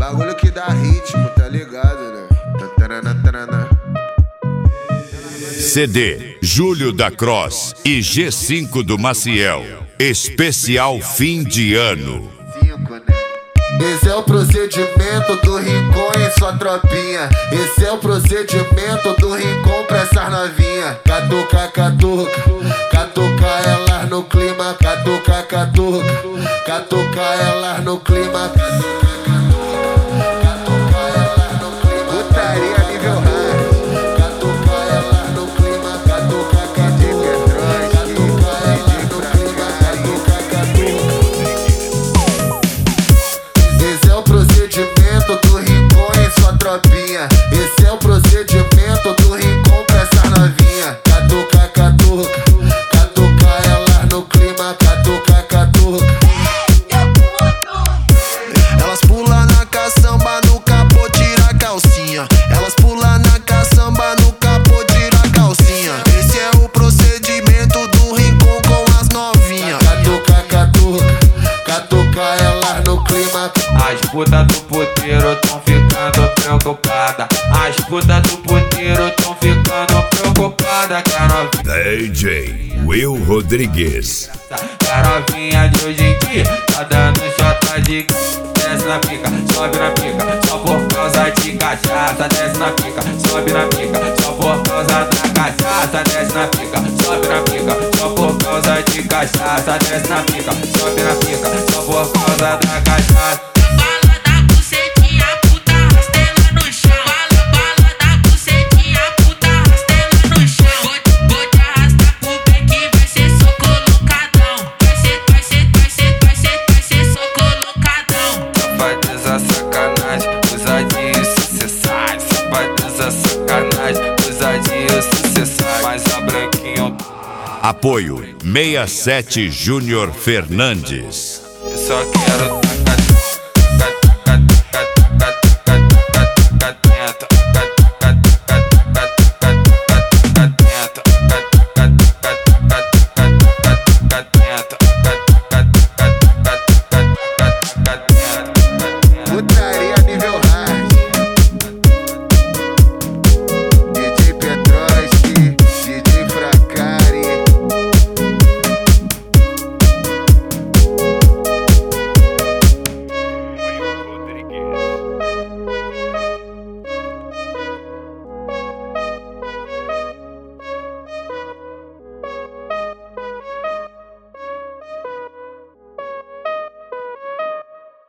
Bagulho que dá ritmo, tá ligado, né? Taranã, taranã. CD Júlio da Cross e G5 do Maciel. Especial fim de ano. Esse é o procedimento do Rincon em sua tropinha. Esse é o procedimento do Rincon pra essas novinha. Catuca, catuca, catuca elas no clima. Catuca, catuca, catuca elas no clima. Catuca, catuca elas no clima. Putaria nível hard. Catuca elas no clima. Catuca, catuca, catuca elas no clima. Catuca, catuca. Esse é o procedimento do Rincon em sua tropinha. Esse é o procedimento do Rincon pra essa novinha. Catuca, catuca, catuca elas no clima. Catuca, catuca. Elas pulam na caçamba, no capô tira a calcinha. Elas pulam na caçamba, no capô tira a calcinha. Esse é o procedimento do Rincon com as novinhas. Catuca, catuca, catuca elas no clima. As putas do puteiro tão ficando preocupada. As putas do puteiro tão ficando preocupada. DJ Will Rodrigues. A novinha de hoje em dia tá dando chota de desce na pica, sobe na pica, só por causa de cachaça. Desce na pica, sobe na pica, só por causa da cachaça. Desce na pica, sobe na pica, só por causa de cachaça. Desce na pica, sobe na pica, só por causa da cachaça. Sacanagem, ousadia sucessais. Safadeza, sacanagem, ousadia sucessais. Mas a branquinha. Apoio 67 Júnior Fernandes. Eu só quero tacar.